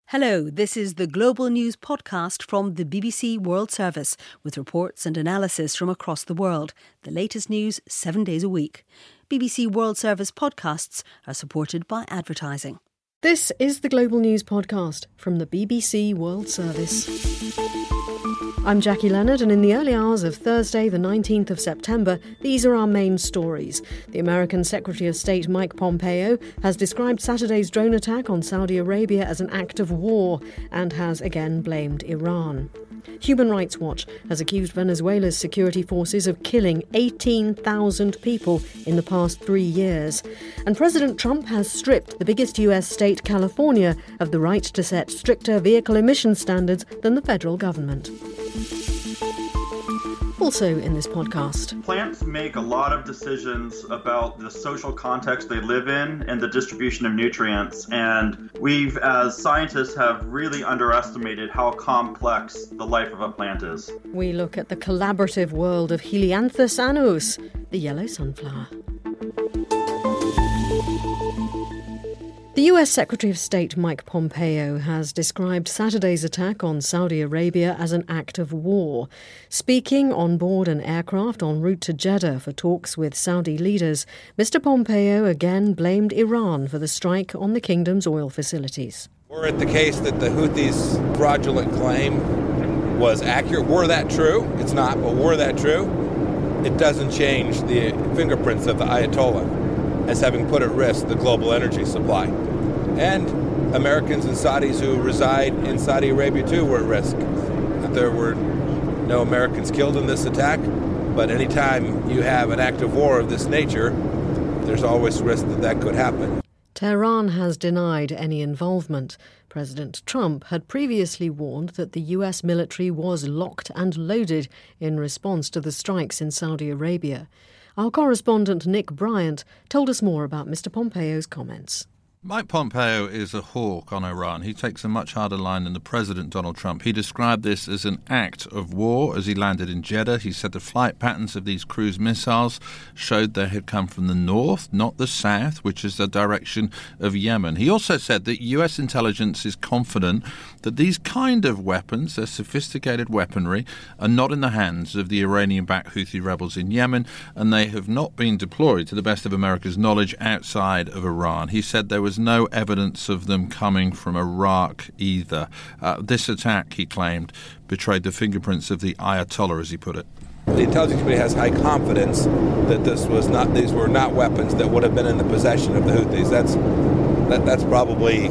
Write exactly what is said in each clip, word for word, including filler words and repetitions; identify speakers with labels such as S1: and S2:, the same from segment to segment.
S1: Hello, this is the Global News podcast from the B B C World Service, with reports and analysis from across the world. The latest news seven days a week. B B C World Service podcasts are supported by advertising.
S2: This is the Global News podcast from the B B C World Service. I'm Jackie Leonard, and in the early hours of Thursday, the nineteenth of September, these are our main stories. The American Secretary of State Mike Pompeo has described Saturday's drone attack on Saudi Arabia as an act of war and has again blamed Iran. Human Rights Watch has accused Venezuela's security forces of killing eighteen thousand people in the past three years. And President Trump has stripped the biggest U S state, California, of the right to set stricter vehicle emission standards than the federal government. Also in this podcast.
S3: Plants make a lot of decisions about the social context they live in and the distribution of nutrients. And we've, as scientists, have really underestimated how complex the life of a plant is.
S2: We look at the collaborative world of Helianthus annuus, the yellow sunflower. The U S Secretary of State Mike Pompeo has described Saturday's attack on Saudi Arabia as an act of war. Speaking on board an aircraft en route to Jeddah for talks with Saudi leaders, Mister Pompeo again blamed Iran for the strike on the kingdom's oil facilities.
S4: Were it the case that the Houthis' fraudulent claim was accurate, were that true? It's not, but were that true? It doesn't change the fingerprints of the Ayatollah as having put at risk the global energy supply. And Americans and Saudis who reside in Saudi Arabia too were at risk. There were no Americans killed in this attack, but anytime you have an act of war of this nature, there's always risk that that could happen.
S2: Tehran has denied any involvement. President Trump had previously warned that the U S military was locked and loaded in response to the strikes in Saudi Arabia. Our correspondent Nick Bryant told us more about Mister Pompeo's comments.
S5: Mike Pompeo is a hawk on Iran. He takes a much harder line than the President, Donald Trump. He described this as an act of war as he landed in Jeddah. He said the flight patterns of these cruise missiles showed they had come from the north, not the south, which is the direction of Yemen. He also said that U S intelligence is confident that these kind of weapons, their sophisticated weaponry, are not in the hands of the Iranian-backed Houthi rebels in Yemen, and they have not been deployed, to the best of America's knowledge, outside of Iran. He said there was no evidence of them coming from Iraq either. Uh, this attack, he claimed, betrayed the fingerprints of the Ayatollah, as he put it.
S4: The intelligence community has high confidence that this was not; these were not weapons that would have been in the possession of the Houthis. That's that, that's probably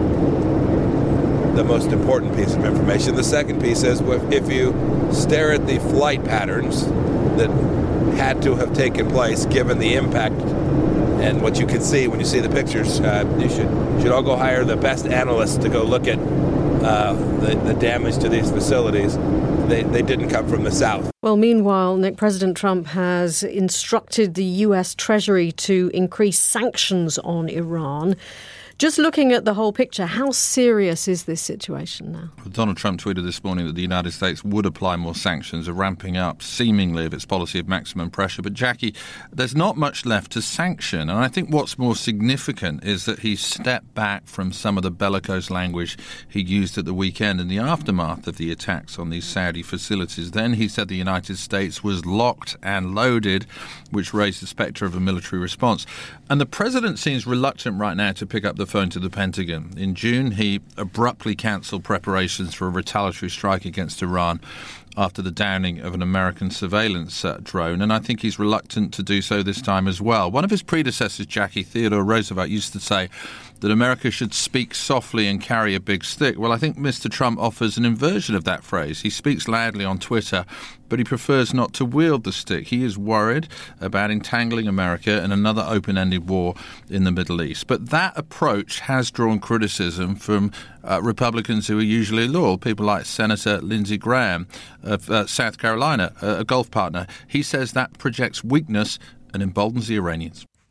S4: the most important piece of information. The second piece is if you stare at the flight patterns that had to have taken place given the impact and what you can see when you see the pictures, uh, you should should all go hire the best analysts to go look at uh, the, the damage to these facilities. They, they didn't come from the south.
S2: Well, meanwhile, Nick, President Trump has instructed the U S Treasury to increase sanctions on Iran. Just looking at the whole picture, how serious is this situation now?
S5: Donald Trump tweeted this morning that the United States would apply more sanctions, a ramping up, seemingly, of its policy of maximum pressure. But, Jackie, there's not much left to sanction. And I think what's more significant is that he stepped back from some of the bellicose language he used at the weekend in the aftermath of the attacks on these Saudi facilities. Then he said the United States was locked and loaded, which raised the spectre of a military response. And the president seems reluctant right now to pick up the phone to the Pentagon. In June, he abruptly cancelled preparations for a retaliatory strike against Iran after the downing of an American surveillance uh, drone, and I think he's reluctant to do so this time as well. One of his predecessors, Jackie, Theodore Roosevelt, used to say that America should speak softly and carry a big stick. Well, I think Mister Trump offers an inversion of that phrase. He speaks loudly on Twitter, but he prefers not to wield the stick. He is worried about entangling America in another open-ended war in the Middle East. But that approach has drawn criticism from uh, Republicans who are usually loyal, people like Senator Lindsey Graham of uh, South Carolina, uh, a Gulf partner. He says that projects weakness and emboldens the Iranians.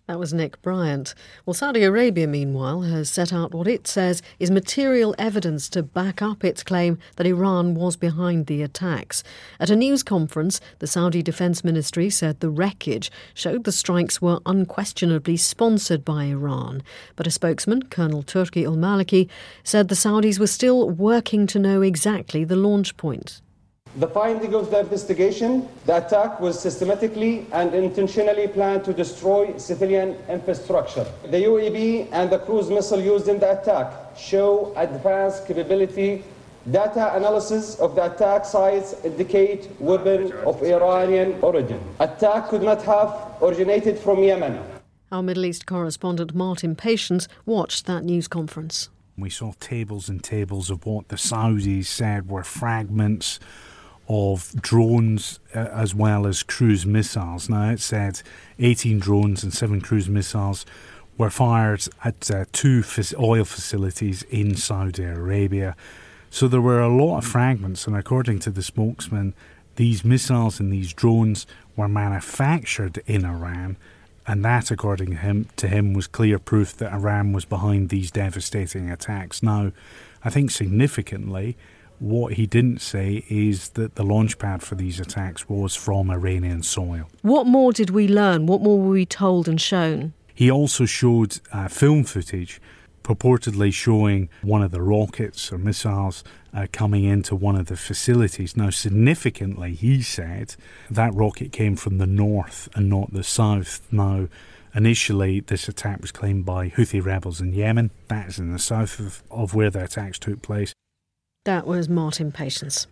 S2: That was Nick Bryant. Well, Saudi Arabia, meanwhile, has set out what it says is material evidence to back up its claim that Iran was behind the attacks. At a news conference, the Saudi Defence Ministry said the wreckage showed the strikes were unquestionably sponsored by Iran. But a spokesman, Colonel Turki al-Maliki, said the Saudis were still working to know exactly the launch point.
S6: The finding of the investigation, the attack was systematically and intentionally planned to destroy civilian infrastructure. The U A V and the cruise missile used in the attack show advanced capability. Data analysis of the attack sites indicate weapon of Iranian origin. Attack could not have originated from Yemen.
S2: Our Middle East correspondent Martin Patience watched that news conference.
S7: We saw tables and tables of what the Saudis said were fragments of drones uh, as well as cruise missiles. Now, it said eighteen drones and seven cruise missiles were fired at uh, two f- oil facilities in Saudi Arabia. So there were a lot of fragments, and according to the spokesman, these missiles and these drones were manufactured in Iran, and that, according to him, to him was clear proof that Iran was behind these devastating attacks. Now, I think significantly, what he didn't say is that the launch pad for these attacks was from Iranian soil.
S2: What more did we learn? What more were we told and shown?
S7: He also showed uh, film footage purportedly showing one of the rockets or missiles uh, coming into one of the facilities. Now, significantly, he said that rocket came from the north and not the south. Now, initially, this attack was claimed by Houthi rebels in Yemen. That is in the south of, of where the attacks took place.
S2: That was Martin Patience.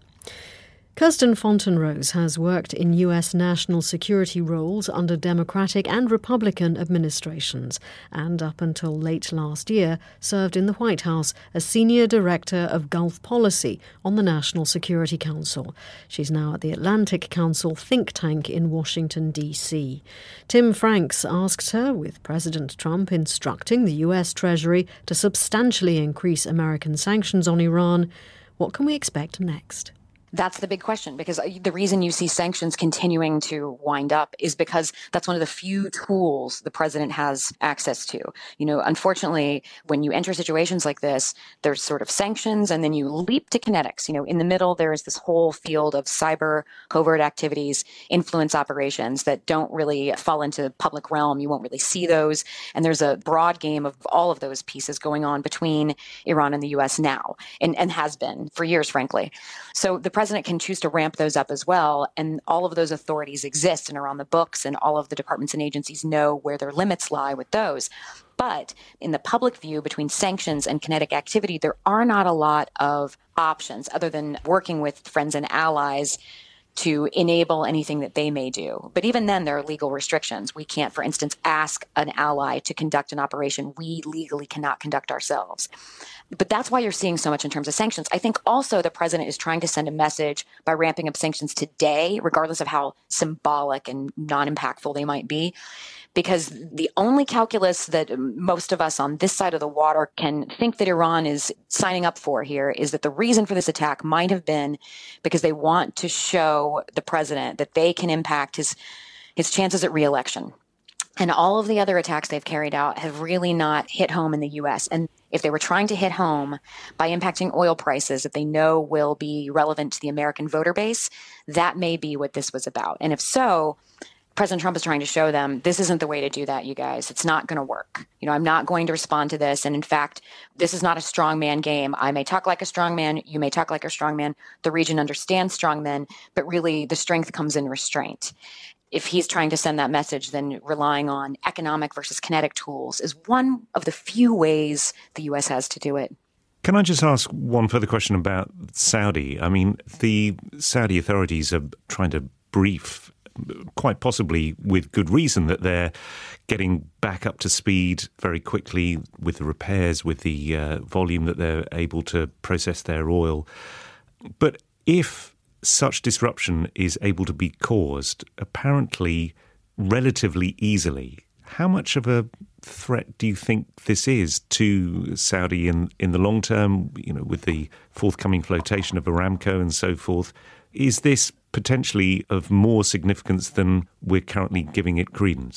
S2: Kirsten Fontenrose has worked in U S national security roles under Democratic and Republican administrations and up until late last year served in the White House as Senior Director of Gulf Policy on the National Security Council. She's now at the Atlantic Council think tank in Washington, D C. Tim Franks asked her, with President Trump instructing the U S Treasury to substantially increase American sanctions on Iran, what can we expect next?
S8: That's the big question, because the reason you see sanctions continuing to wind up is because that's one of the few tools the president has access to. You know, unfortunately, when you enter situations like this, there's sort of sanctions and then you leap to kinetics. You know, in the middle, there is this whole field of cyber covert activities, influence operations that don't really fall into the public realm. You won't really see those. And there's a broad game of all of those pieces going on between Iran and the U S now, and, and has been for years, frankly. So the president can choose to ramp those up as well. And all of those authorities exist and are on the books, and all of the departments and agencies know where their limits lie with those. But in the public view, between sanctions and kinetic activity, there are not a lot of options other than working with friends and allies to enable anything that they may do. But even then, there are legal restrictions. We can't, for instance, ask an ally to conduct an operation we legally cannot conduct ourselves. But that's why you're seeing so much in terms of sanctions. I think also the president is trying to send a message by ramping up sanctions today, regardless of how symbolic and non-impactful they might be, because the only calculus that most of us on this side of the water can think that Iran is signing up for here is that the reason for this attack might have been because they want to show the president that they can impact his his chances at re-election. And all of the other attacks they've carried out have really not hit home in the U S. And if they were trying to hit home by impacting oil prices that they know will be relevant to the American voter base, that may be what this was about. And if so, President Trump is trying to show them this isn't the way to do that, you guys. It's not going to work. You know, I'm not going to respond to this. And in fact, this is not a strongman game. I may talk like a strongman. You may talk like a strongman. The region understands strongmen, but really the strength comes in restraint. If he's trying to send that message, then relying on economic versus kinetic tools is one of the few ways the U S has to do it.
S9: Can I just ask one further question about Saudi? I mean, the Saudi authorities are trying to brief, quite possibly with good reason, that they're getting back up to speed very quickly with the repairs, with the uh, volume that they're able to process their oil. But if such disruption is able to be caused apparently relatively easily, how much of a threat do you think this is to Saudi in, in the long term, you know, with the forthcoming flotation of Aramco and so forth? Is this potentially of more significance than we're currently giving it credence?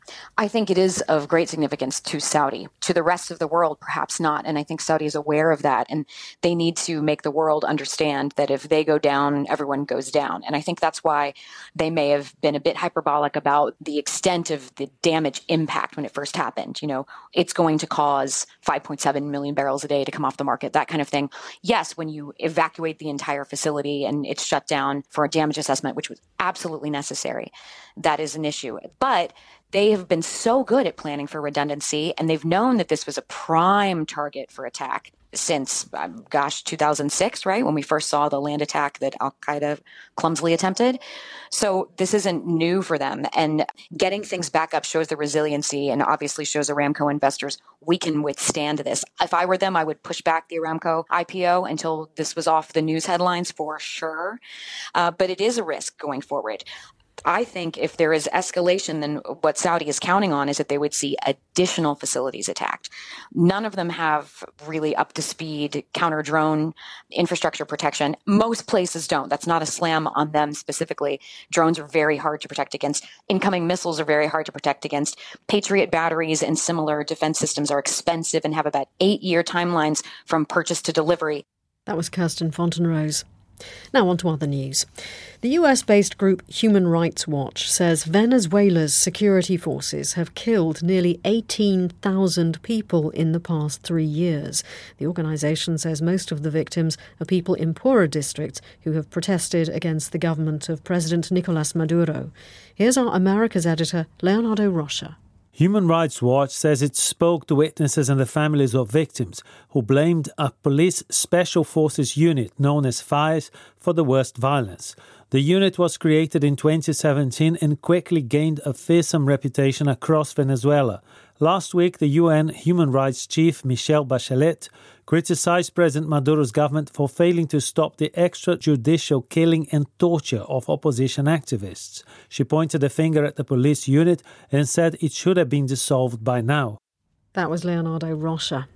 S8: I think it is of great significance to Saudi. To the rest of the world, perhaps not. And I think Saudi is aware of that. And they need to make the world understand that if they go down, everyone goes down. And I think that's why they may have been a bit hyperbolic about the extent of the damage impact when it first happened. You know, it's going to cause five point seven million barrels a day to come off the market, that kind of thing. Yes, when you evacuate the entire facility and it's shut down for a damage assessment, which was absolutely necessary, that is an issue. But they have been so good at planning for redundancy, and they've known that this was a prime target for attack since, um, gosh, two thousand six, right? When we first saw the land attack that Al-Qaeda clumsily attempted. So this isn't new for them. And getting things back up shows the resiliency and obviously shows Aramco investors we can withstand this. If I were them, I would push back the Aramco I P O until this was off the news headlines for sure. Uh, but it is a risk going forward. I think if there is escalation, then what Saudi is counting on is that they would see additional facilities attacked. None of them have really up-to-speed counter-drone infrastructure protection. Most places don't. That's not a slam on them specifically. Drones are very hard to protect against. Incoming missiles are very hard to protect against. Patriot batteries and similar defense systems are expensive and have about eight-year timelines from purchase to delivery.
S2: That was Kirsten Fontenrose. Now on to other news. The U S-based group Human Rights Watch says Venezuela's security forces have killed nearly eighteen thousand people in the past three years. The organisation says most of the victims are people in poorer districts who have protested against the government of President Nicolas Maduro. Here's our America's editor, Leonardo Rocha.
S10: Human Rights Watch says it spoke to witnesses and the families of victims who blamed a police special forces unit known as FAES for the worst violence. The unit was created in twenty seventeen and quickly gained a fearsome reputation across Venezuela. Last week, the U N Human Rights Chief Michelle Bachelet criticized President Maduro's government for failing to stop the extrajudicial killing and torture of opposition activists. She pointed a finger at the police unit and said it should have been dissolved by now.
S2: That was Leonardo Rocha.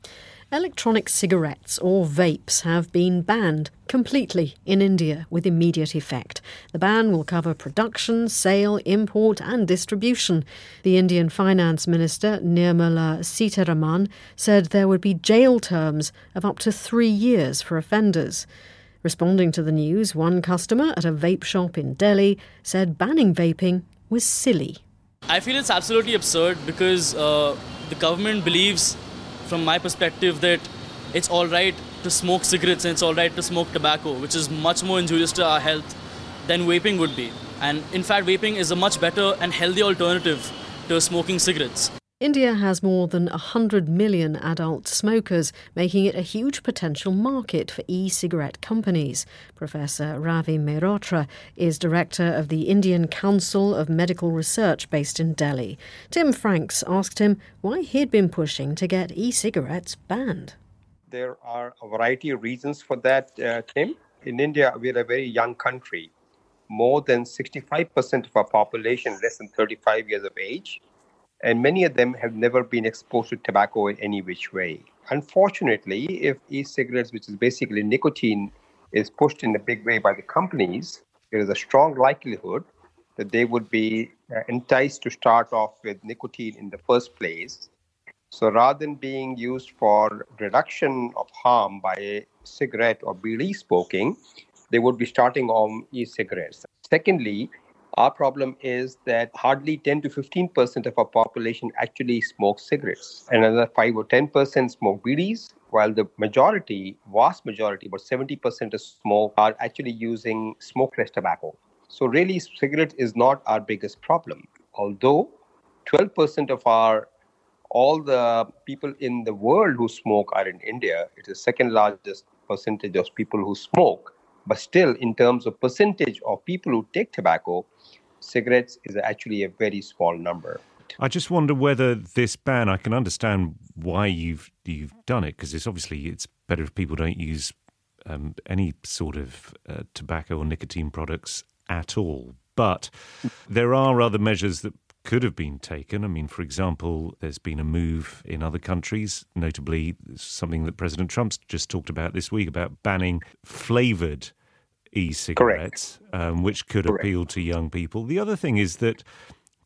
S2: Electronic cigarettes, or vapes, have been banned completely in India with immediate effect. The ban will cover production, sale, import and distribution. The Indian Finance Minister, Nirmala Sitharaman, said there would be jail terms of up to three years for offenders. Responding to the news, one customer at a vape shop in Delhi said banning vaping was silly.
S11: I feel it's absolutely absurd because uh, the government believes, from my perspective, that it's all right to smoke cigarettes and it's all right to smoke tobacco, which is much more injurious to our health than vaping would be. And in fact, vaping is a much better and healthy alternative to smoking cigarettes.
S2: India has more than one hundred million adult smokers, making it a huge potential market for e-cigarette companies. Professor Ravi Mehrotra is director of the Indian Council of Medical Research based in Delhi. Tim Franks asked him why he'd been pushing to get e-cigarettes banned.
S12: There are a variety of reasons for that, uh, Tim. In India, we're a very young country. More than sixty-five percent of our population less than thirty-five years of age. And many of them have never been exposed to tobacco in any which way. Unfortunately, if e-cigarettes, which is basically nicotine, is pushed in a big way by the companies, there is a strong likelihood that they would be uh, enticed to start off with nicotine in the first place. So rather than being used for reduction of harm by cigarette or bidi smoking, they would be starting on e-cigarettes. Secondly, our problem is that hardly ten to fifteen percent of our population actually smokes cigarettes. And another five or ten percent smoke bidis, while the majority, vast majority, about seventy percent of smoke are actually using smokeless tobacco. So really, cigarette is not our biggest problem. Although twelve percent of our all the people in the world who smoke are in India, it's the second largest percentage of people who smoke. But still, in terms of percentage of people who take tobacco, cigarettes is actually a very small number.
S9: I just wonder whether this ban, I can understand why you've you've done it, because it's obviously it's better if people don't use um, any sort of uh, tobacco or nicotine products at all. But there are other measures that could have been taken. I mean, for example, there's been a move in other countries, notably something that President Trump's just talked about this week, about banning flavoured e-cigarettes, um, which could
S12: Correct.
S9: appeal to young people. The other thing is that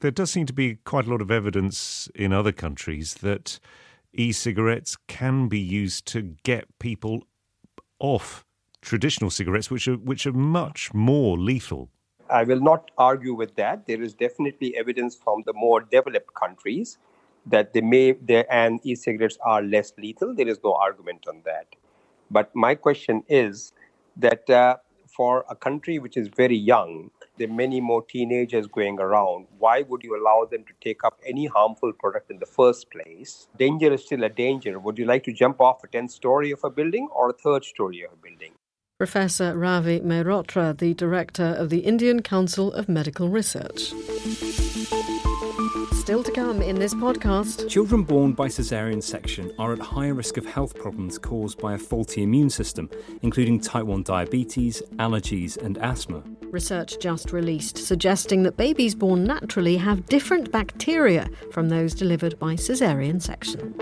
S9: There does seem to be quite a lot of evidence in other countries that e-cigarettes can be used to get people off traditional cigarettes, which are which are much more lethal.
S12: I will not argue with that. There is definitely evidence from the more developed countries that they may they, and e-cigarettes are less lethal. There is no argument on that. But my question is that uh, for a country which is very young, there are many more teenagers going around. Why would you allow them to take up any harmful product in the first place? Danger is still a danger. Would you like to jump off a tenth story of a building or a third story of a building?
S2: Professor Ravi Mehrotra, the director of the Indian Council of Medical Research. Still to come in this podcast.
S13: Children born by caesarean section are at higher risk of health problems caused by a faulty immune system, including type one diabetes, allergies and asthma.
S2: Research just released suggesting that babies born naturally have different bacteria from those delivered by caesarean section.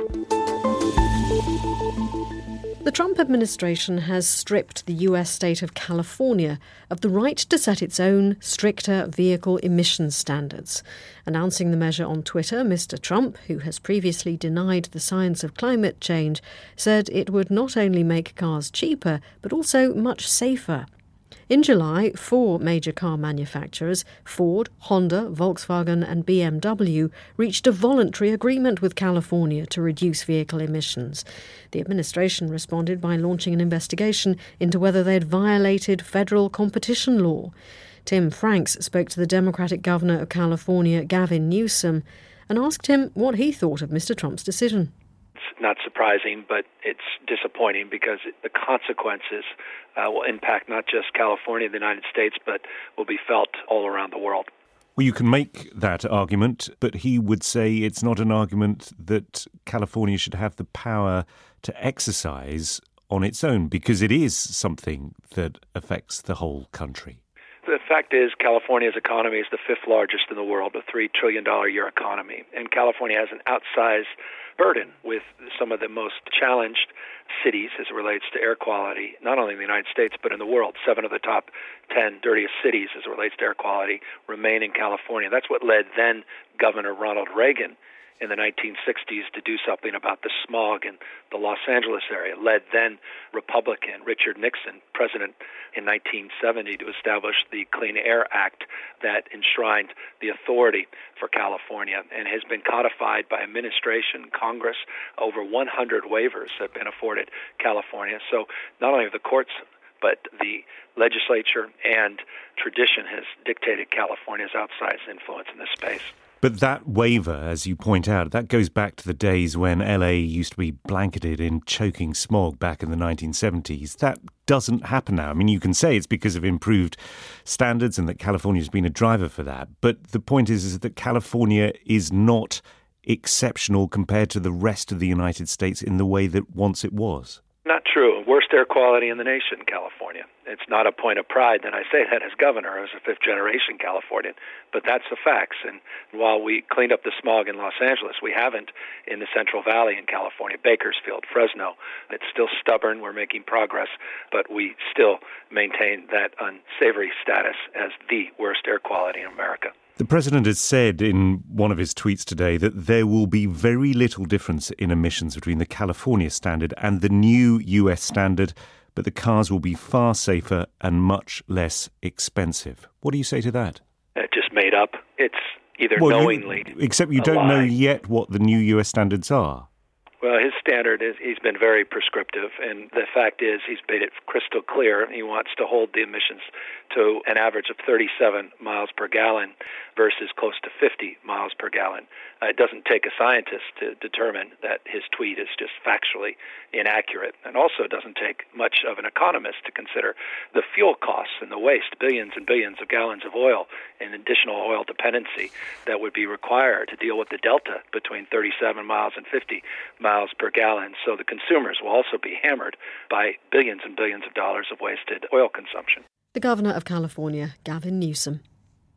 S2: The Trump administration has stripped the U S state of California of the right to set its own stricter vehicle emissions standards. Announcing the measure on Twitter, Mister Trump, who has previously denied the science of climate change, said it would not only make cars cheaper, but also much safer. In July, four major car manufacturers, Ford, Honda, Volkswagen and B M W, reached a voluntary agreement with California to reduce vehicle emissions. The administration responded by launching an investigation into whether they had violated federal competition law. Tim Franks spoke to the Democratic governor of California, Gavin Newsom, and asked him what he thought of Mister Trump's decision.
S14: Not surprising, but it's disappointing because the consequences uh, will impact not just California, the United States, but will be felt all around the world.
S9: Well, you can make that argument, but he would say it's not an argument that California should have the power to exercise on its own, because it is something that affects the whole country.
S14: The fact is, California's economy is the fifth largest in the world, a three trillion dollars a year economy. And California has an outsized burden with some of the most challenged cities as it relates to air quality, not only in the United States, but in the world. Seven of the top ten dirtiest cities as it relates to air quality remain in California. That's what led then Governor Ronald Reagan in the nineteen sixties to do something about the smog in the Los Angeles area. Led then Republican Richard Nixon, president in nineteen seventy, to establish the Clean Air Act that enshrined the authority for California and has been codified by administration, Congress. Over one hundred waivers have been afforded California. So not only the courts, but the legislature and tradition has dictated California's outsized influence in this space.
S9: But that waiver, as you point out, that goes back to the days when L A used to be blanketed in choking smog back in the nineteen seventies. That doesn't happen now. I mean, you can say it's because of improved standards and that California's been a driver for that. But the point is, is that California is not exceptional compared to the rest of the United States in the way that once it was.
S14: Not true. Worst air quality in the nation, California. It's not a point of pride that I say that as governor, as a fifth-generation Californian, but that's the facts. And while we cleaned up the smog in Los Angeles, we haven't in the Central Valley in California, Bakersfield, Fresno. It's still stubborn. We're making progress, but we still maintain that unsavory status as the worst air quality in America.
S9: The president has said in one of his tweets today that there will be very little difference in emissions between the California standard and the new U S standard, but the cars will be far safer and much less expensive. What do you say to that?
S14: It just made up. It's either
S9: well,
S14: knowingly
S9: you, except you don't
S14: lie.
S9: know yet what the new U S standards are.
S14: Well, his standard is he's been very prescriptive, and the fact is he's made it crystal clear he wants to hold the emissions to an average of thirty-seven miles per gallon versus close to fifty miles per gallon. Uh, it doesn't take a scientist to determine that his tweet is just factually inaccurate, and also it doesn't take much of an economist to consider the fuel costs and the waste, billions and billions of gallons of oil and additional oil dependency that would be required to deal with the delta between thirty-seven miles and fifty miles per gallon. So the consumers will also be hammered by billions and billions of dollars of wasted oil consumption.
S2: The Governor of California, Gavin Newsom.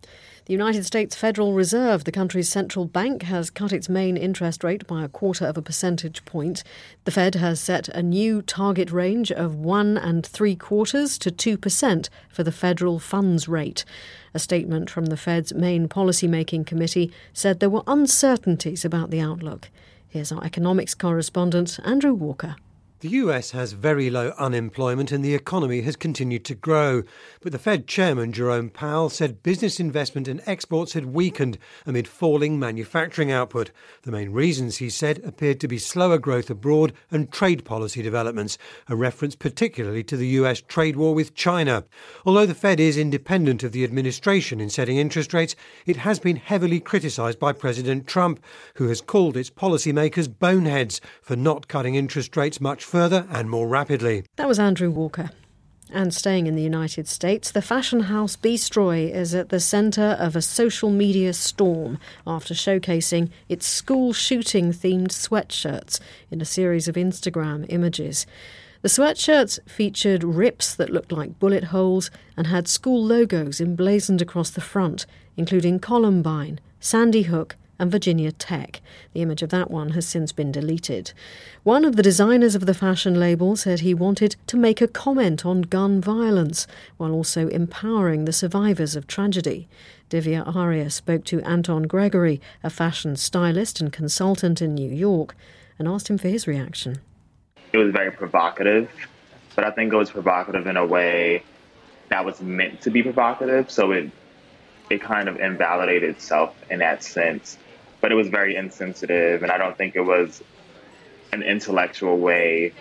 S2: The United States Federal Reserve, the country's central bank, has cut its main interest rate by a quarter of a percentage point. The Fed has set a new target range of one and three quarters to two percent for the federal funds rate. A statement from the Fed's main policy-making committee said there were uncertainties about the outlook. Here's our economics correspondent, Andrew Walker.
S15: The U S has very low unemployment and the economy has continued to grow. But the Fed chairman, Jerome Powell, said business investment and exports had weakened amid falling manufacturing output. The main reasons, he said, appeared to be slower growth abroad and trade policy developments, a reference particularly to the U S trade war with China. Although the Fed is independent of the administration in setting interest rates, it has been heavily criticised by President Trump, who has called its policymakers boneheads for not cutting interest rates much further and more rapidly.
S2: That was Andrew Walker. And staying in the United States, the fashion house Beestroy is at the centre of a social media storm after showcasing its school shooting-themed sweatshirts in a series of Instagram images. The sweatshirts featured rips that looked like bullet holes and had school logos emblazoned across the front, including Columbine, Sandy Hook, and Virginia Tech. The image of that one has since been deleted. One of the designers of the fashion label said he wanted to make a comment on gun violence while also empowering the survivors of tragedy. Divya Arya spoke to Anton Gregory, a fashion stylist and consultant in New York, and asked him for his reaction.
S16: It was very provocative, but I think it was provocative in a way that was meant to be provocative, so it it kind of invalidated itself in that sense. But it was very insensitive, and I don't think it was an intellectual way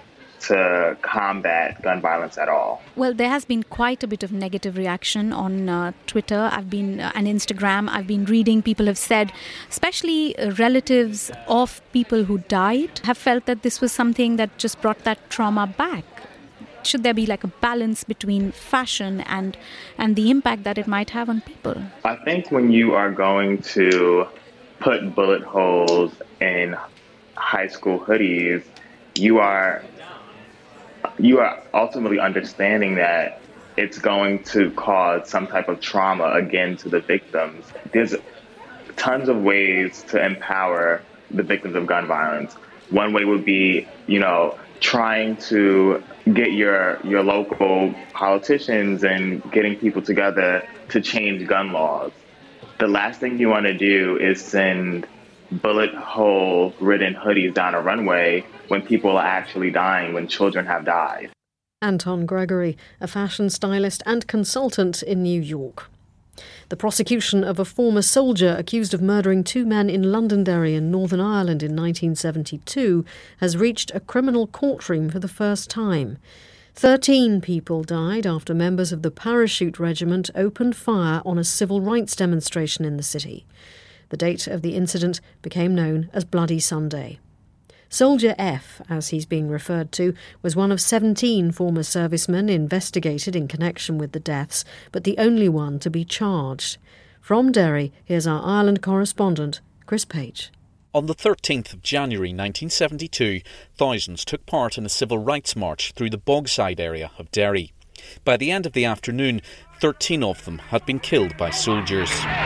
S16: to combat gun violence at all.
S17: Well, there has been quite a bit of negative reaction on uh, Twitter. I've been uh, and Instagram. I've been reading. People have said, especially uh, relatives of people who died, have felt that this was something that just brought that trauma back. Should there be like a balance between fashion and and the impact that it might have on people?
S16: I think when you are going to put bullet holes in high school hoodies, you are you are ultimately understanding that it's going to cause some type of trauma again to the victims. There's tons of ways to empower the victims of gun violence. One way would be, you know, trying to get your your local politicians and getting people together to change gun laws. The last thing you want to do is send bullet hole ridden hoodies down a runway when people are actually dying, when children have died.
S2: Anton Gregory, a fashion stylist and consultant in New York. The prosecution of a former soldier accused of murdering two men in Londonderry in Northern Ireland in nineteen seventy-two has reached a criminal courtroom for the first time. Thirteen people died after members of the Parachute Regiment opened fire on a civil rights demonstration in the city. The date of the incident became known as Bloody Sunday. Soldier F, as he's being referred to, was one of seventeen former servicemen investigated in connection with the deaths, but the only one to be charged. From Derry, here's our Ireland correspondent, Chris Page.
S18: On the thirteenth of January nineteen seventy-two, thousands took part in a civil rights march through the Bogside area of Derry. By the end of the afternoon, thirteen of them had been killed by soldiers.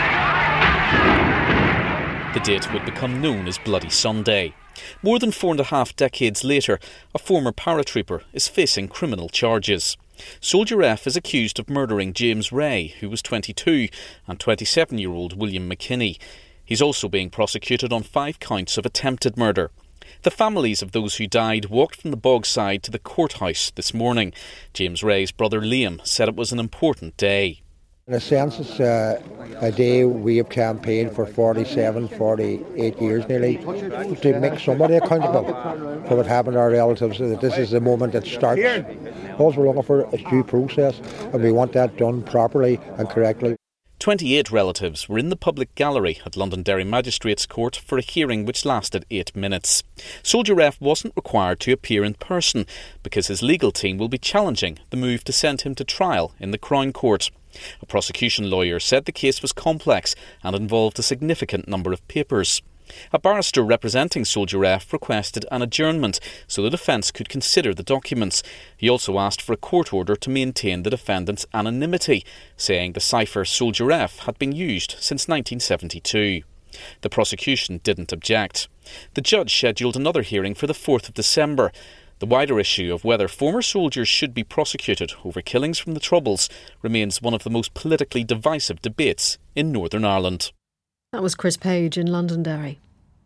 S18: The date would become known as Bloody Sunday. More than four and a half decades later, a former paratrooper is facing criminal charges. Soldier F is accused of murdering James Ray, who was twenty-two, and twenty-seven-year-old William McKinney. He's also being prosecuted on five counts of attempted murder. The families of those who died walked from the Bogside to the courthouse this morning. James Ray's brother Liam said it was an important day.
S19: In a sense, it's uh, a day we have campaigned for forty-seven, forty-eight years nearly to make somebody accountable for what happened to our relatives. That this is the moment that starts. All we're looking for is due process, and we want that done properly and correctly.
S18: twenty-eight relatives were in the public gallery at Londonderry Magistrates Court for a hearing which lasted eight minutes. Soldier F wasn't required to appear in person because his legal team will be challenging the move to send him to trial in the Crown Court. A prosecution lawyer said the case was complex and involved a significant number of papers. A barrister representing Soldier F requested an adjournment so the defence could consider the documents. He also asked for a court order to maintain the defendant's anonymity, saying the cipher Soldier F had been used since nineteen seventy-two. The prosecution didn't object. The judge scheduled another hearing for the fourth of December. The wider issue of whether former soldiers should be prosecuted over killings from the Troubles remains one of the most politically divisive debates in Northern Ireland.
S2: That was Chris Page in Londonderry.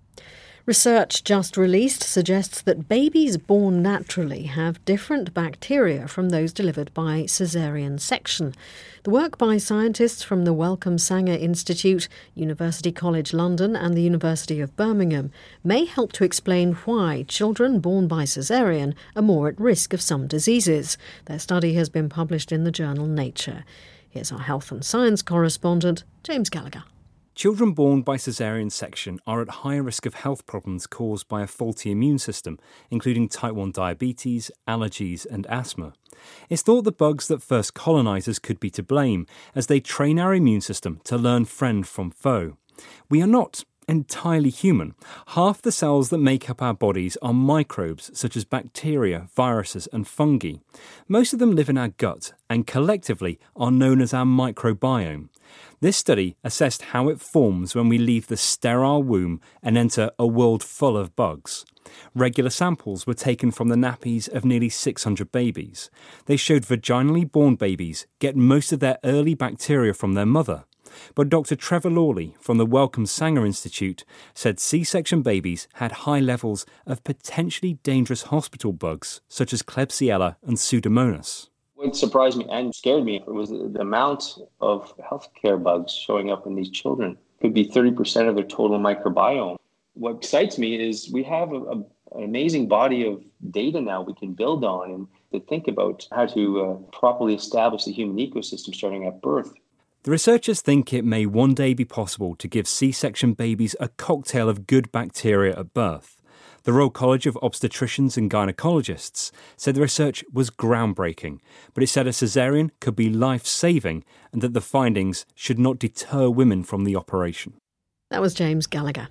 S2: Research just released suggests that babies born naturally have different bacteria from those delivered by caesarean section. The work by scientists from the Wellcome Sanger Institute, University College London and the University of Birmingham may help to explain why children born by caesarean are more at risk of some diseases. Their study has been published in the journal Nature. Here's our health and science correspondent, James Gallagher.
S13: Children born by caesarean section are at higher risk of health problems caused by a faulty immune system, including type one diabetes, allergies and asthma. It's thought the bugs that first colonise us could be to blame, as they train our immune system to learn friend from foe. We are not entirely human. Half the cells that make up our bodies are microbes such as bacteria, viruses and fungi. Most of them live in our gut and collectively are known as our microbiome. This study assessed how it forms when we leave the sterile womb and enter a world full of bugs. Regular samples were taken from the nappies of nearly six hundred babies. They showed vaginally born babies get most of their early bacteria from their mother. But Doctor Trevor Lawley from the Wellcome Sanger Institute said C-section babies had high levels of potentially dangerous hospital bugs such as Klebsiella and Pseudomonas.
S20: What surprised me and scared me was the amount of healthcare bugs showing up in these children. It could be thirty percent of their total microbiome. What excites me is we have a, a, an amazing body of data now we can build on and to think about how to uh, properly establish the human ecosystem starting at birth.
S13: The researchers think it may one day be possible to give C-section babies a cocktail of good bacteria at birth. The Royal College of Obstetricians and Gynecologists said the research was groundbreaking, but it said a caesarean could be life-saving and that the findings should not deter women from the operation.
S2: That was James Gallagher.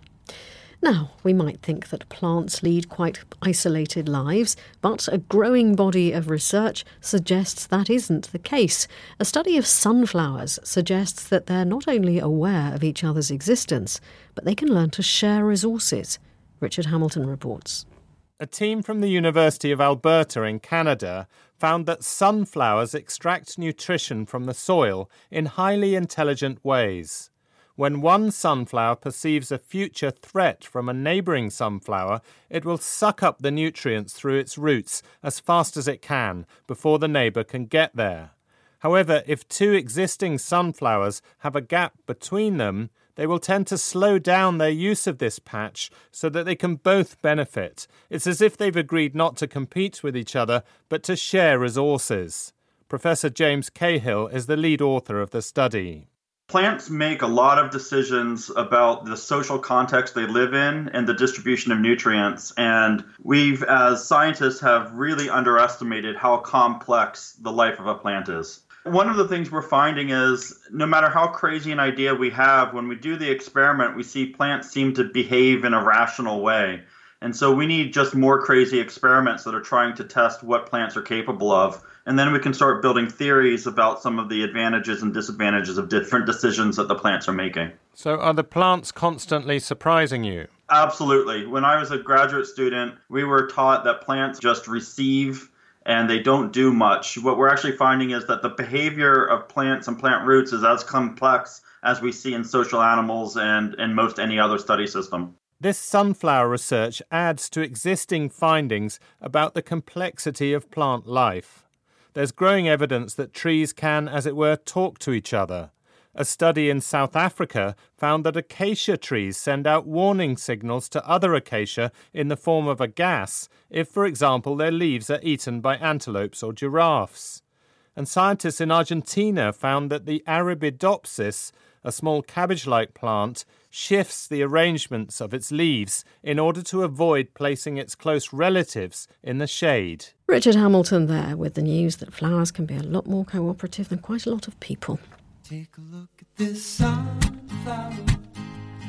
S2: Now, we might think that plants lead quite isolated lives, but a growing body of research suggests that isn't the case. A study of sunflowers suggests that they're not only aware of each other's existence, but they can learn to share resources. Richard Hamilton reports.
S21: A team from the University of Alberta in Canada found that sunflowers extract nutrition from the soil in highly intelligent ways. When one sunflower perceives a future threat from a neighbouring sunflower, it will suck up the nutrients through its roots as fast as it can before the neighbour can get there. However, if two existing sunflowers have a gap between them, they will tend to slow down their use of this patch so that they can both benefit. It's as if they've agreed not to compete with each other, but to share resources. Professor James Cahill is the lead author of the study.
S3: Plants make a lot of decisions about the social context they live in and the distribution of nutrients. And we've, as scientists, have really underestimated how complex the life of a plant is. One of the things we're finding is no matter how crazy an idea we have, when we do the experiment, we see plants seem to behave in a rational way. And so we need just more crazy experiments that are trying to test what plants are capable of. And then we can start building theories about some of the advantages and disadvantages of different decisions that the plants are making.
S21: So are the plants constantly surprising you?
S3: Absolutely. When I was a graduate student, we were taught that plants just receive and they don't do much. What we're actually finding is that the behavior of plants and plant roots is as complex as we see in social animals and in most any other study system.
S21: This sunflower research adds to existing findings about the complexity of plant life. There's growing evidence that trees can, as it were, talk to each other. A study in South Africa found that acacia trees send out warning signals to other acacia in the form of a gas if, for example, their leaves are eaten by antelopes or giraffes. And scientists in Argentina found that the Arabidopsis, a small cabbage-like plant, shifts the arrangements of its leaves in order to avoid placing its close relatives in the shade.
S2: Richard Hamilton there with the news that flowers can be a lot more cooperative than quite a lot of people.
S22: Take a look at this sunflower. It's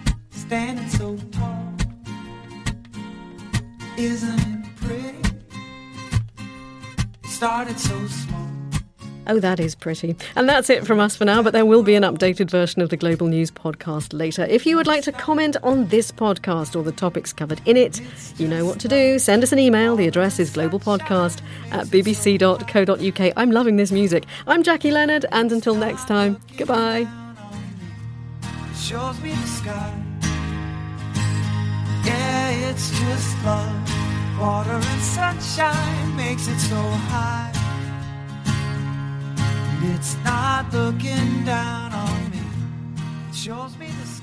S1: standing so tall. Isn't it pretty? Started so small.
S2: Oh, that is pretty. And that's it from us for now, but there will be an updated version of the Global News podcast later. If you would like to comment on this podcast or the topics covered in it, you know what to do. Send us an email. The address is globalpodcast at b b c dot co dot u k. I'm loving this music. I'm Jackie Leonard, and until next time, goodbye.
S1: Shows me the sky. Yeah, it's just love. Water and sunshine makes it so high. It's not looking down on me. It shows me the